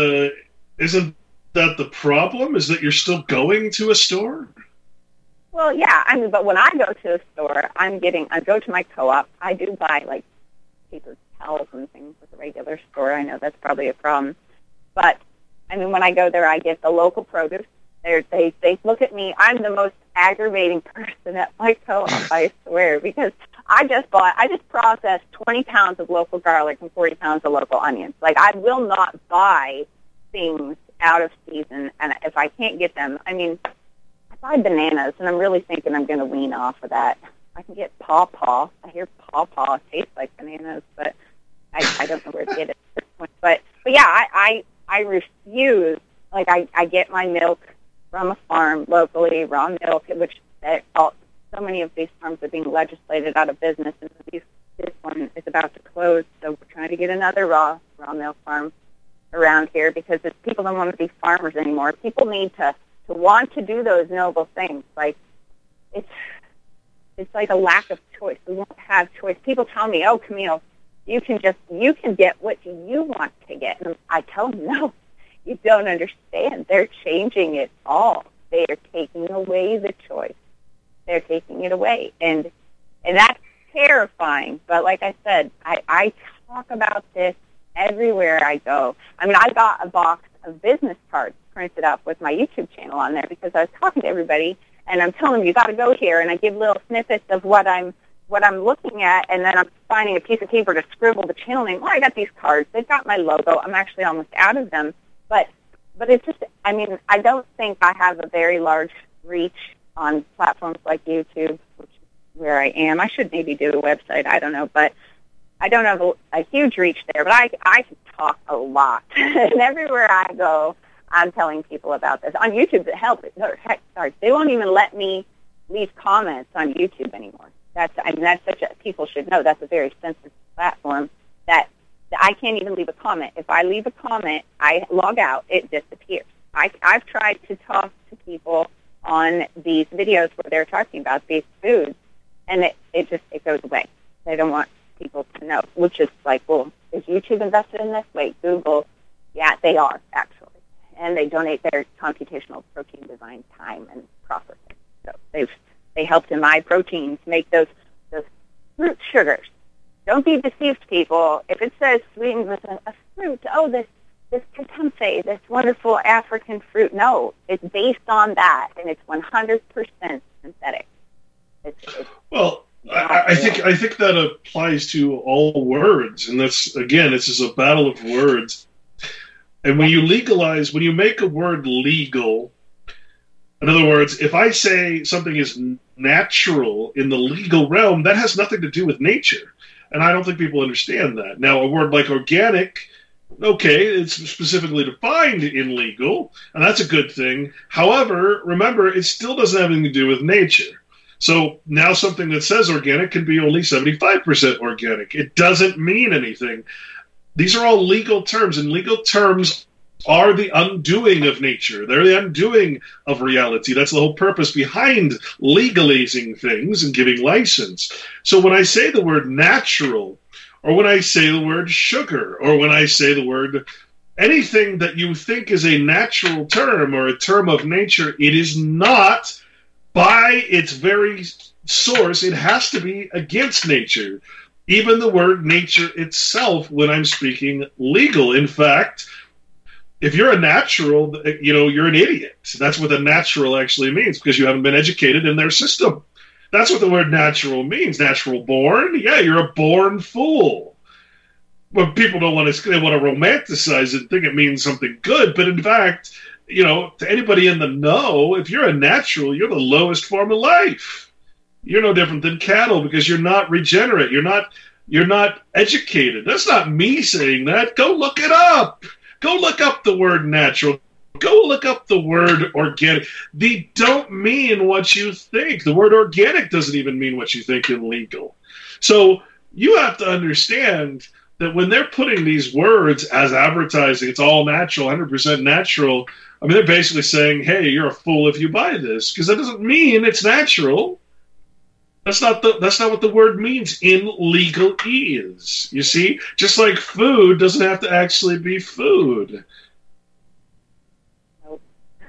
Speaker 1: isn't that the problem? Is that you're still going to a store?
Speaker 2: Well, yeah. I mean, but when I go to a store, I go to my co-op. I do buy like paper towels and things at the regular store. I know that's probably a problem, but I mean, when I go there, I get the local produce. They look at me. I'm the most aggravating person at my co-op, I swear, because I just processed 20 pounds of local garlic and 40 pounds of local onions. Like, I will not buy things out of season, and if I can't get them, I mean, I buy bananas, and I'm really thinking I'm going to wean off of that. I can get pawpaw. I hear pawpaw tastes like bananas, but I don't know where to get it at this point. But yeah, I refuse. Like, I get my milk from a farm locally, raw milk, which so many of these farms are being legislated out of business, and this one is about to close. So we're trying to get another raw milk farm around here because people don't want to be farmers anymore. People need to want to do those noble things. Like, it's like a lack of choice. We won't have choice. People tell me, "Oh, Camille, you can get what you want to get," and I tell them, "No, you don't understand. They're changing it all. They are taking away the choice. They're taking it away, and that's terrifying." But like I said, I talk about this everywhere I go. I mean, I got a box of business cards printed up with my YouTube channel on there because I was talking to everybody, and I'm telling them, you got to go here, and I give little snippets of what I'm looking at, and then I'm finding a piece of paper to scribble the channel name. Well, I got these cards. They've got my logo. I'm actually almost out of them. But it's just, I mean, I don't think I have a very large reach on platforms like YouTube, which is where I am. I should maybe do a website. I don't know. But I don't have a huge reach there. But I can talk a lot. And everywhere I go, I'm telling people about this. On YouTube, they won't even let me leave comments on YouTube anymore. That's people should know that's a very sensitive platform that I can't even leave a comment. If I leave a comment, I log out, it disappears. I've tried to talk to people on these videos where they're talking about these foods, and it goes away. They don't want people to know, which is like, well, is YouTube invested in this? Wait, Google, yeah, they are, actually. And they donate their computational protein design time and processing. So they helped in my proteins make those fruit sugars. Don't be deceived, people. If it says sweetened with a fruit, this katamfe, this wonderful African fruit, no, it's based on that, and it's 100% synthetic.
Speaker 1: Well, I think that applies to all words, and that's, again, this is a battle of words. And when you make a word legal, in other words, if I say something is natural in the legal realm, that has nothing to do with nature. And I don't think people understand that. Now, a word like organic, okay, it's specifically defined in legal, and that's a good thing. However, remember, it still doesn't have anything to do with nature. So now something that says organic can be only 75% organic. It doesn't mean anything. These are all legal terms, and legal terms are the undoing of nature. They're the undoing of reality. That's the whole purpose behind legalizing things and giving license. So when I say the word natural, or when I say the word sugar, or when I say the word anything that you think is a natural term or a term of nature, it is not, by its very source, it has to be against nature. Even the word nature itself, when I'm speaking legal. In fact, if you're a natural, you're an idiot. That's what a natural actually means, because you haven't been educated in their system. That's what the word natural means. Natural born? Yeah, you're a born fool. But people they want to romanticize it and think it means something good. But in fact, to anybody in the know, if you're a natural, you're the lowest form of life. You're no different than cattle because you're not regenerate. You're not educated. That's not me saying that. Go look it up. Go look up the word natural. Go look up the word organic. They don't mean what you think. The word organic doesn't even mean what you think in legal. So you have to understand that when they're putting these words as advertising, it's all natural, 100% natural, I mean, they're basically saying, hey, you're a fool if you buy this, because that doesn't mean it's natural. That's not what the word means in legalese. You see, just like food doesn't have to actually be food.
Speaker 2: Nope.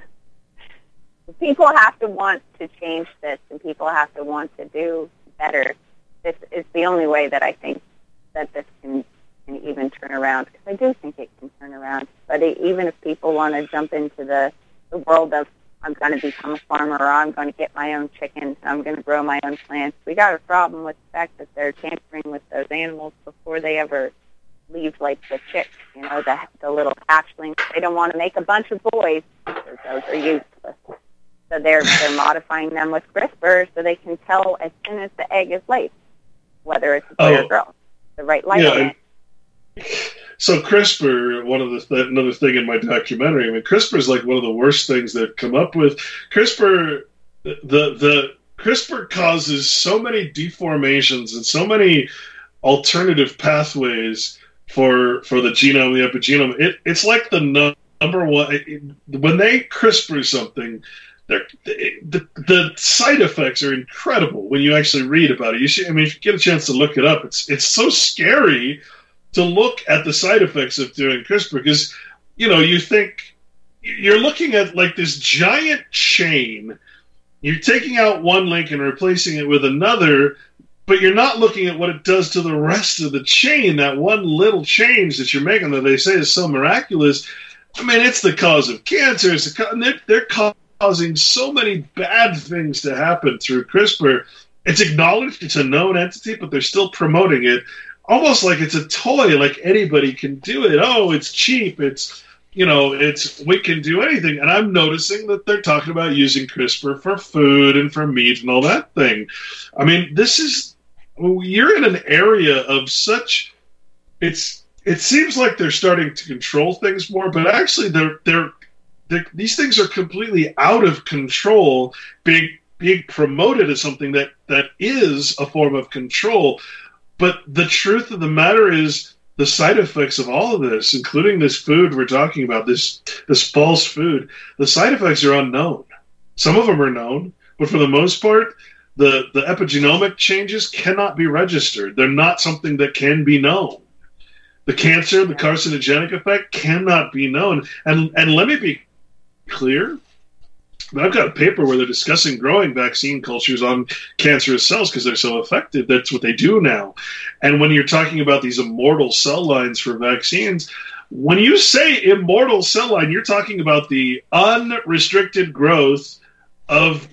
Speaker 2: People have to want to change this, and people have to want to do better. This is the only way that I think that this can even turn around, because I do think it can turn around. But even if people want to jump into the world of, I'm going to become a farmer, or I'm going to get my own chickens, I'm going to grow my own plants, we got a problem with the fact that they're tampering with those animals before they ever leave, like the chicks, the little hatchlings. They don't want to make a bunch of boys, because those are useless. So they're modifying them with CRISPR so they can tell as soon as the egg is laid whether it's a boy or girl. The right light on it.
Speaker 1: So CRISPR, another thing in my documentary, I mean, CRISPR is like one of the worst things they've come up with. CRISPR, the CRISPR causes so many deformations and so many alternative pathways for the genome, the epigenome. It's like the number one. When they CRISPR something, the side effects are incredible when you actually read about it. If you get a chance to look it up, it's so scary to look at the side effects of doing CRISPR, because you think you're looking at like this giant chain. You're taking out one link and replacing it with another, but you're not looking at what it does to the rest of the chain. That one little change that you're making that they say is so miraculous. I mean, it's the cause of cancer. They're causing so many bad things to happen through CRISPR. It's acknowledged, it's a known entity, but they're still promoting it almost like it's a toy, like anybody can do it. Oh, it's cheap. We can do anything. And I'm noticing that they're talking about using CRISPR for food and for meat and all that thing. I mean, you're in an area of such, it seems like they're starting to control things more, but actually these things are completely out of control, being promoted as something that is a form of control. But the truth of the matter is the side effects of all of this, including this food we're talking about, this false food, the side effects are unknown. Some of them are known, but for the most part, the epigenomic changes cannot be registered. They're not something that can be known. The cancer, the carcinogenic effect cannot be known. And let me be clear. I've got a paper where they're discussing growing vaccine cultures on cancerous cells because they're so effective. That's what they do now. And when you're talking about these immortal cell lines for vaccines, when you say immortal cell line, you're talking about the unrestricted growth of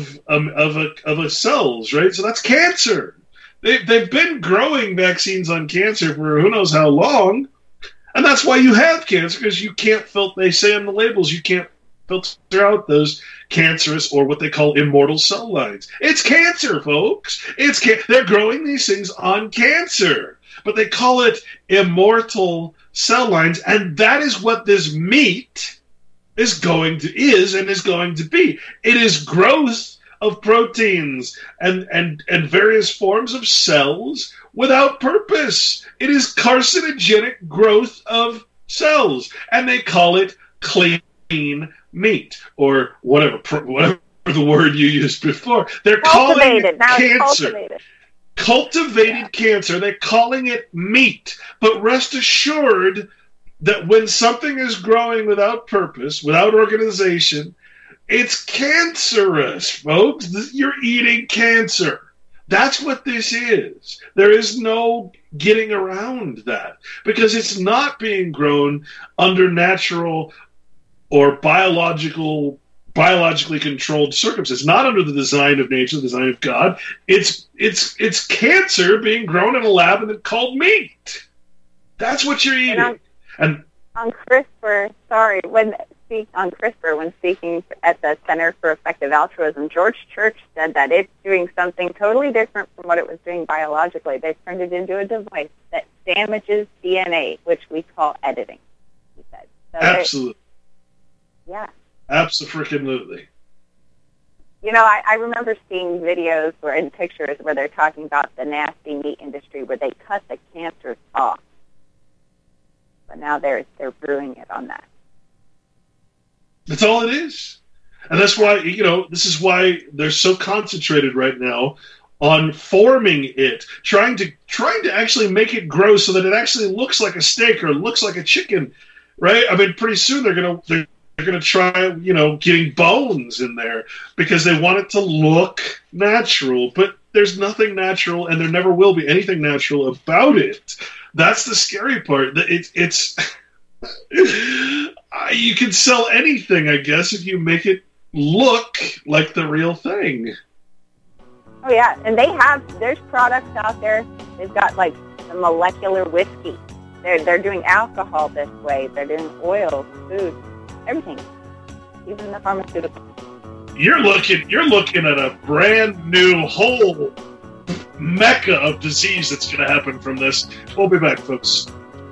Speaker 1: a cells, right? So that's cancer. They've been growing vaccines on cancer for who knows how long, and that's why you have cancer, because you can't filter. They say on the labels you can't filter out those cancerous, or what they call immortal cell lines. It's cancer, folks. They're growing these things on cancer, but they call it immortal cell lines, and that is what this meat is going to be. It is growth of proteins and various forms of cells without purpose. It is carcinogenic growth of cells, and they call it clean meat, or whatever the word you used before. They're calling it cancer. Cultivated cancer. They're calling it meat. But rest assured that when something is growing without purpose, without organization, it's cancerous, folks. You're eating cancer. That's what this is. There is no getting around that, because it's not being grown under natural or biologically controlled circumstances. It's not under the design of nature, the design of God. It's cancer being grown in a lab and then called meat. That's what you're eating. And
Speaker 2: on CRISPR, when speaking at the Center for Effective Altruism, George Church said that it's doing something totally different from what it was doing biologically. They turned it into a device that damages DNA, which we call editing, he said. So
Speaker 1: absolutely.
Speaker 2: Yeah.
Speaker 1: Absolutely.
Speaker 2: I remember seeing videos and pictures where they're talking about the nasty meat industry where they cut the cancers off. But now they're brewing it on that.
Speaker 1: That's all it is. And that's why, this is why they're so concentrated right now on forming it, trying to actually make it grow so that it actually looks like a steak or looks like a chicken, right? I mean, pretty soon they're gonna try, getting bones in there because they want it to look natural. But there's nothing natural, and there never will be anything natural about it. That's the scary part. It's you can sell anything, I guess, if you make it look like the real thing.
Speaker 2: Oh yeah, and there's products out there. They've got like the molecular whiskey. They're doing alcohol this way. They're doing oils, food, everything, even the pharmaceuticals.
Speaker 1: You're looking at a brand new whole mecca of disease that's going to happen from this. We'll be back, folks.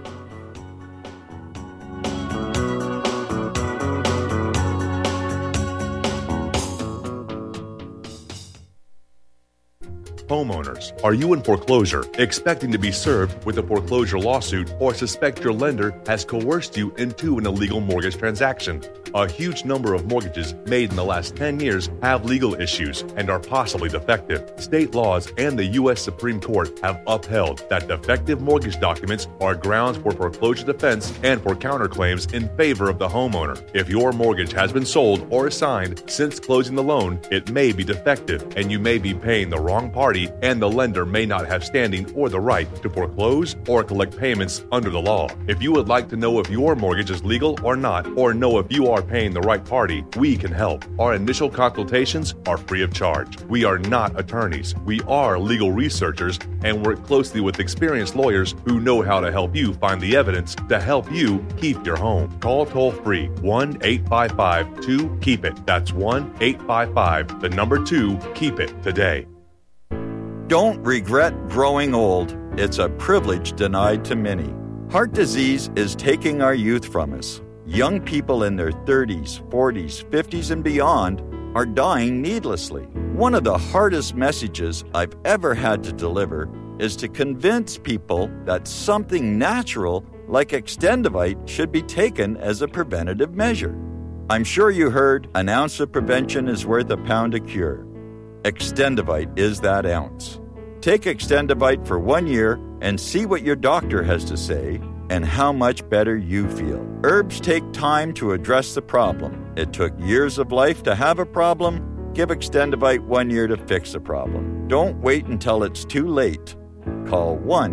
Speaker 8: Homeowners, are you in foreclosure, expecting to be served with a foreclosure lawsuit, or suspect your lender has coerced you into an illegal mortgage transaction? A huge number of mortgages made in the last 10 years have legal issues and are possibly defective. State laws and the U.S. Supreme Court have upheld that defective mortgage documents are grounds for foreclosure defense and for counterclaims in favor of the homeowner. If your mortgage has been sold or assigned since closing the loan, it may be defective and you may be paying the wrong party, and the lender may not have standing or the right to foreclose or collect payments under the law. If you would like to know if your mortgage is legal or not, or know if you are paying the right party, we can help. Our initial consultations are free of charge. We are not attorneys. We are legal researchers and work closely with experienced lawyers who know how to help you find the evidence to help you keep your home. Call toll-free 1-855-2-KEEP-IT. That's 1-855-2-KEEP-IT today.
Speaker 7: Don't regret growing old. It's a privilege denied to many. Heart disease is taking our youth from us. Young people in their 30s, 40s, 50s, and beyond are dying needlessly. One of the hardest messages I've ever had to deliver is to convince people that something natural like Extendivite should be taken as a preventative measure. I'm sure you heard an ounce of prevention is worth a pound of cure. Extendivite is that ounce. Take Extendivite for 1 year and see what your doctor has to say and how much better you feel. Herbs take time to address the problem. It took years of life to have a problem. Give Extendivite 1 year to fix a problem. Don't wait until it's too late. Call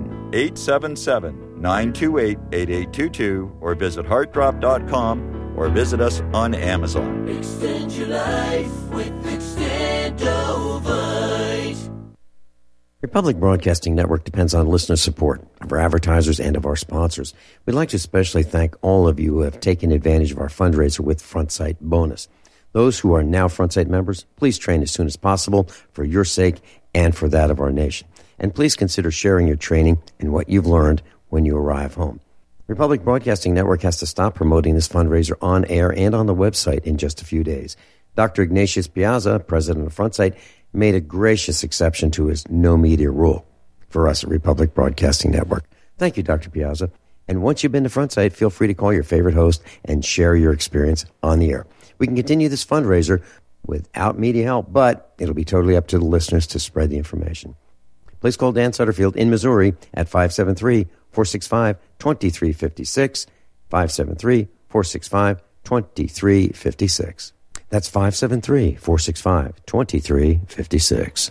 Speaker 7: 1-877-928-8822 or visit heartdrop.com or visit us on Amazon.
Speaker 5: Extend your life with Extendovite.
Speaker 9: Republic Broadcasting Network depends on listener support of our advertisers and of our sponsors. We'd like to especially thank all of you who have taken advantage of our fundraiser with FrontSight Bonus. Those who are now FrontSight members, please train as soon as possible for your sake and for that of our nation. And please consider sharing your training and what you've learned when you arrive home. Republic Broadcasting Network has to stop promoting this fundraiser on air and on the website in just a few days. Dr. Ignatius Piazza, president of FrontSight, made a gracious exception to his no media rule for us at Republic Broadcasting Network. Thank you, Dr. Piazza. And once you've been to FrontSight, feel free to call your favorite host and share your experience on the air. We can continue this fundraiser without media help, but it'll be totally up to the listeners to spread the information. Please call Dan Sutterfield in Missouri at 573-465-2356, 573-465-2356. That's 573-465-2356.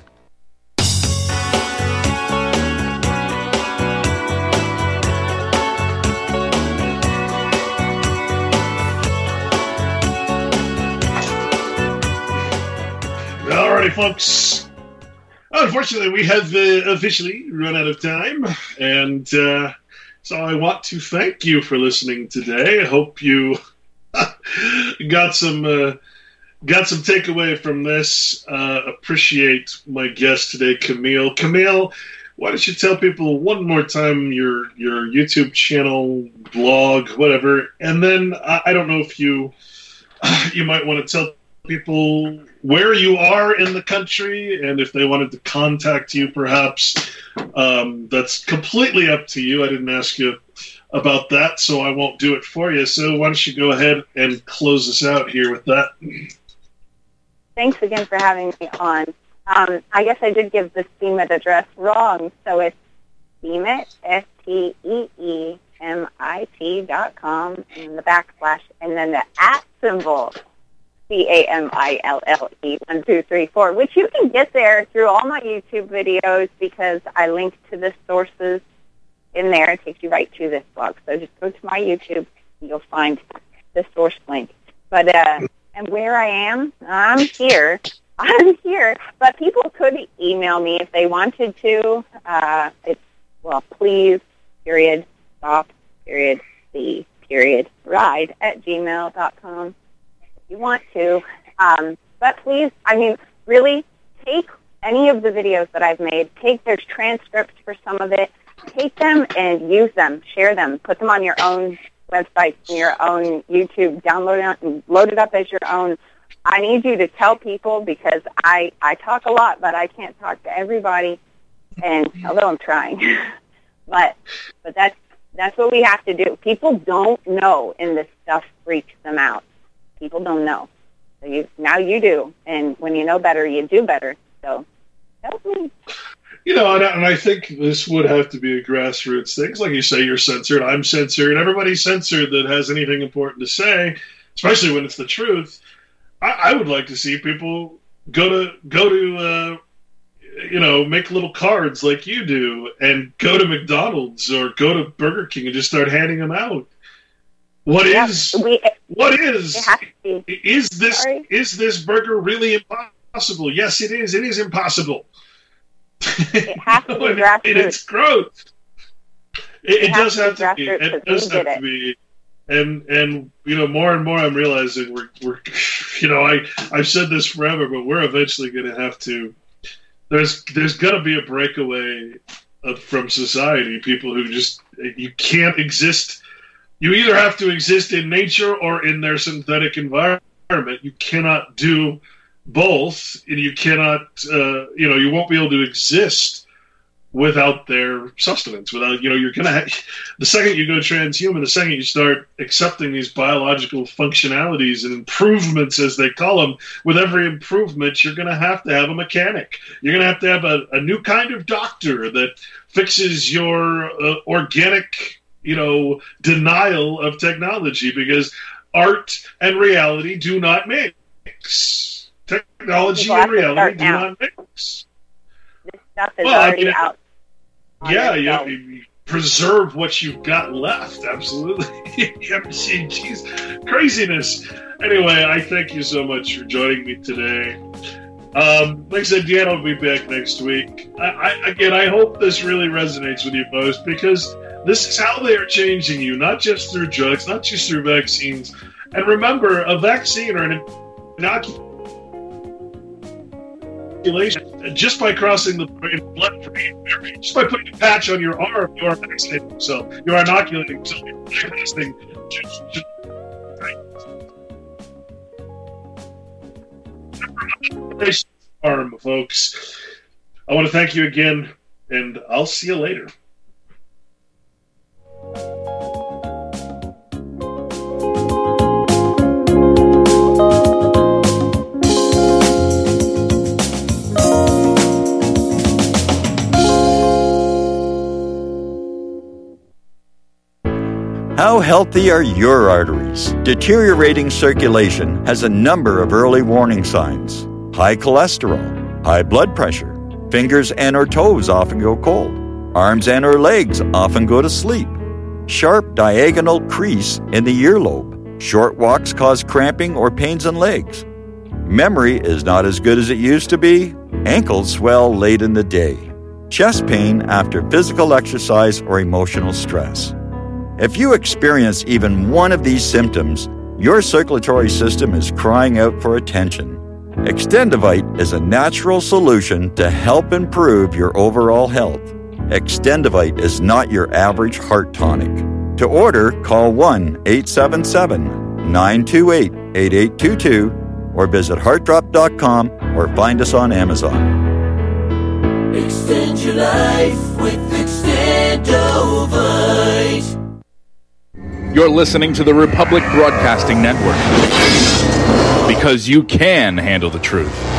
Speaker 1: Alrighty, folks. Unfortunately, we have officially run out of time, and so I want to thank you for listening today. I hope you got some takeaway from this. Appreciate my guest today, Camille. Camille, why don't you tell people one more time your YouTube channel, blog, whatever, and then I don't know if you might want to tell people where you are in the country, and if they wanted to contact you, perhaps. That's completely up to you. I didn't ask you about that, so I won't do it for you. So why don't you go ahead and close us out here with that?
Speaker 2: Thanks again for having me on. I guess I did give the Steemit address wrong, so it's Steemit, STEEMIT.com, and the backslash, and then the @ symbol, CAMILLE1234, which you can get there through all my YouTube videos because I link to the sources in there. It takes you right to this blog. So just go to my YouTube, and you'll find the source link. But and where I am, I'm here. But people could email me if they wanted to. It's, please, period, stop, period, see, period, ride @gmail.com if you want to. But please, really take any of the videos that I've made, there's transcripts for some of it, take them and use them, share them, put them on your own websites and your own YouTube, download it and load it up as your own. I need you to tell people because I talk a lot, but I can't talk to everybody, and although I'm trying. but that's what we have to do. People don't know, and this stuff freaks them out. People don't know. So now you do, and when you know better, you do better. So help me.
Speaker 1: And I think this would have to be a grassroots thing. Like you say, you're censored, I'm censored, everybody's censored that has anything important to say, especially when it's the truth. I would like to see people go to make little cards like you do and go to McDonald's or go to Burger King and just start handing them out. What is this burger really impossible? Yes, it is. It is impossible.
Speaker 2: It has to be grassroots.
Speaker 1: It's growth. It does have to be. It does have to be. And more and more I'm realizing we're I've said this forever, but we're eventually going to have to. There's going to be a breakaway from society. People who you can't exist. You either have to exist in nature or in their synthetic environment. You cannot do both, and you cannot. You won't be able to exist without their sustenance, without, you're going to the second you go transhuman, the second you start accepting these biological functionalities and improvements, as they call them, with every improvement, you're going to have a mechanic. You're going to have a new kind of doctor that fixes your organic, denial of technology, because art and reality do not mix. Technology and reality do not mix.
Speaker 2: This stuff is already out.
Speaker 1: Yeah, you preserve what you've got left. Absolutely. Jeez, craziness. Anyway, I thank you so much for joining me today. Like I said, Deanna will be back next week. I hope this really resonates with you most, because this is how they are changing you, not just through drugs, not just through vaccines. And remember, a vaccine or an inoculation, just by crossing the blood-brain barrier, just by putting a patch on your arm, you are vaccinating yourself. You are inoculating yourself. You're bypassing arm, folks. I want to thank you again, and I'll see you later.
Speaker 7: How healthy are your arteries? Deteriorating circulation has a number of early warning signs. High cholesterol, high blood pressure, fingers and or toes often go cold, arms and or legs often go to sleep, sharp diagonal crease in the earlobe, short walks cause cramping or pains in legs, memory is not as good as it used to be, ankles swell late in the day, chest pain after physical exercise or emotional stress. If you experience even one of these symptoms, your circulatory system is crying out for attention. Extendivite is a natural solution to help improve your overall health. Extendivite is not your average heart tonic. To order, call 1-877-928-8822 or visit heartdrop.com or find us on Amazon.
Speaker 5: Extend your life with Extendivite.
Speaker 10: You're listening to the Republic Broadcasting Network, because you can handle the truth.